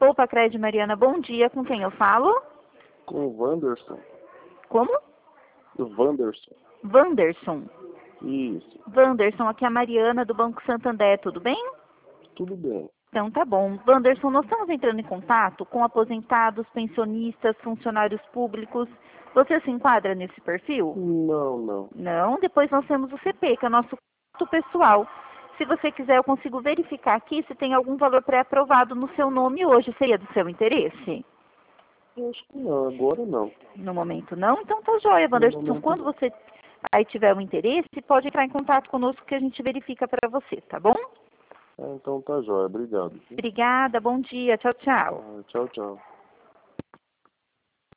Opa, Cred Mariana, bom dia. Com quem eu falo? Com o Wanderson. Como? O Wanderson. Wanderson. Isso. Wanderson, aqui é a Mariana do Banco Santander, tudo bem? Tudo bem. Então tá bom. Wanderson, nós estamos entrando em contato com aposentados, pensionistas, funcionários públicos. Você se enquadra nesse perfil? Não. Não? Depois nós temos o CP, que é o nosso custo pessoal. Se você quiser, eu consigo verificar aqui se tem algum valor pré-aprovado no seu nome hoje. Seria do seu interesse? Eu acho que não, agora não. No momento não? Então tá joia, No Wanderson. momento Quando não. você aí tiver um interesse, pode entrar em contato conosco que a gente verifica para você, tá bom? Então tá jóia, obrigado. Obrigada, bom dia, tchau, tchau. Tchau.